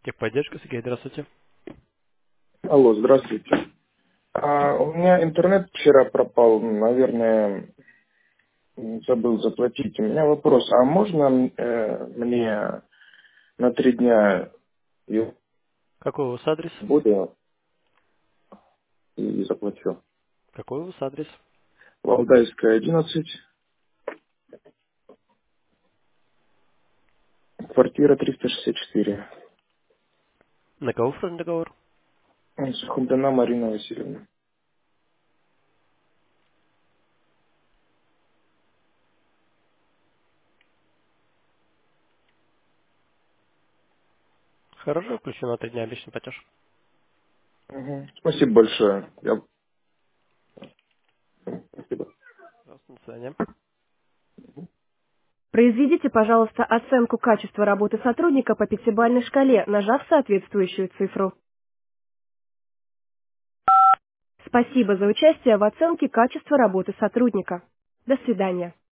Техподдержка, Сергей, здравствуйте. Алло, здравствуйте. У меня интернет вчера пропал, наверное, забыл заплатить. У меня вопрос, а можно мне на 3 дня его Какой у вас адрес? буду и заплачу? Какой у вас адрес? Валдайская, 11, квартира 364. На кого оформлен договор? Сухомлина Марина Васильевна. Хорошо, включено на 3 дня обычный платеж. Мгм. Спасибо большое. Спасибо. Пожалуйста, до свидания. Произведите, пожалуйста, оценку качества работы сотрудника по пятибалльной шкале, нажав соответствующую цифру. Спасибо за участие в оценке качества работы сотрудника. До свидания.